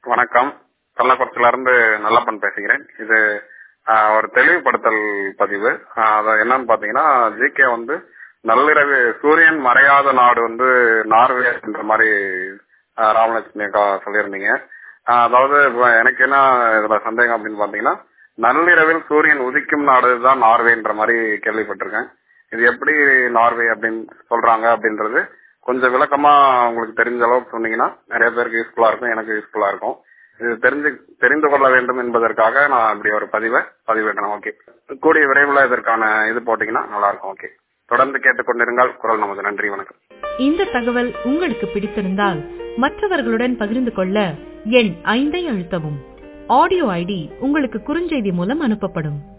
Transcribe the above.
வணக்கம். கள்ளக்குறிச்சியில இருந்து நல்லப்பன் பேசுகிறேன். இது ஒரு தெளிவுபடுத்தல் பதிவு. அது என்னன்னு பாத்தீங்கன்னா, ஜிகே நள்ளிரவு சூரியன் மறையாத நாடு நார்வே என்ற மாதிரி ராமலட்சுமி அக்கா சொல்லியிருந்தீங்க. அதாவது எனக்கு என்ன இதுல சந்தேகம் அப்படின்னு பாத்தீங்கன்னா, நள்ளிரவில் சூரியன் உதிக்கும் நாடுதான் நார்வேன்ற மாதிரி கேள்விப்பட்டிருக்கேன். இது எப்படி நார்வே அப்படின்னு சொல்றாங்க அப்படின்றது கொஞ்சம் விளக்கமா உங்களுக்கு தெரிஞ்ச அளவுக்கு சொன்னீங்கன்னா நிறைய பேருக்கு யூஸ்ஃபுல்லா இருக்கும், எனக்கு யூஸ்ஃபுல்லா இருக்கும். இது தெரிந்து கொள்ள வேண்டும் என்பதற்காக நான் இப்படி ஒரு பதிவேற்றணும். ஓகே, கூடிய விரைவில் இதற்கான இது போட்டீங்கன்னா நல்லா இருக்கும். ஓகே, தொடர்ந்து கேட்டுக்கொண்டிருங்கள். குரல் நமது. நன்றி, வணக்கம். இந்த தகவல் உங்களுக்கு பிடித்திருந்தால் மற்றவர்களுடன் பகிர்ந்து கொள்ள எண் 5 அழுத்தவும். ஆடியோ ஐடி உங்களுக்கு குறுஞ்செய்தி மூலம் அனுப்பப்படும்.